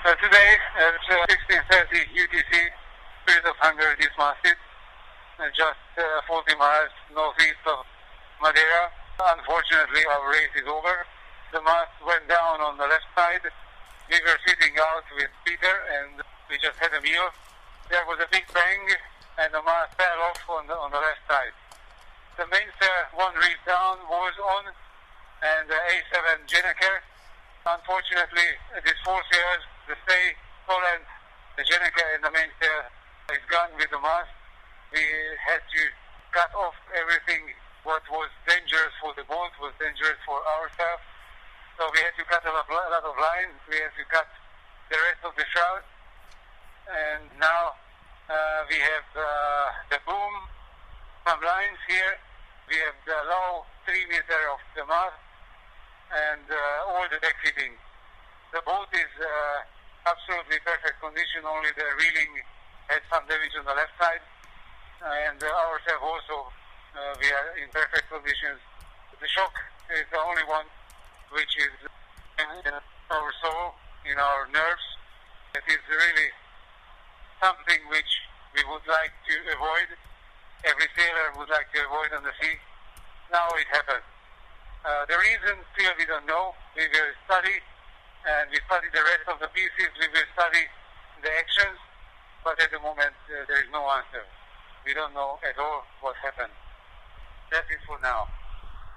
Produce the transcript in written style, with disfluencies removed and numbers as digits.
Today at 16:30 UTC, Spirit of Hungary dismasted just 40 miles northeast of Madeira. Unfortunately, our race is over. The mast went down on the left side. We were sitting out with Peter and we just had a meal. There was a big bang and the mast fell off on the left side. The mainsail, one reef down, was on, and the A7 Gennaker. Unfortunately, these four sails, the stay, Holland, the Gennaker and the mainsail is gone with the mast. We had to cut off everything what was dangerous for the boat, was dangerous for ourselves. So we had to cut a lot of lines. We had to cut the rest of the shroud. And now we have the boom, some lines here. We have the low 3 meter of the mast and all the deck fitting. The boat is absolutely perfect condition, only the reeling had some damage on the left side. And ourselves also, we are in perfect conditions. The shock is the only one which is in our soul, in our nerves. It is really something which we would like to avoid. Every sailor would like to avoid on the sea. Now it happened. The reason still we don't know. We will study, and we study the rest of the pieces. We will study the actions, but at the moment there is no answer. We don't know at all what happened. That's it for now.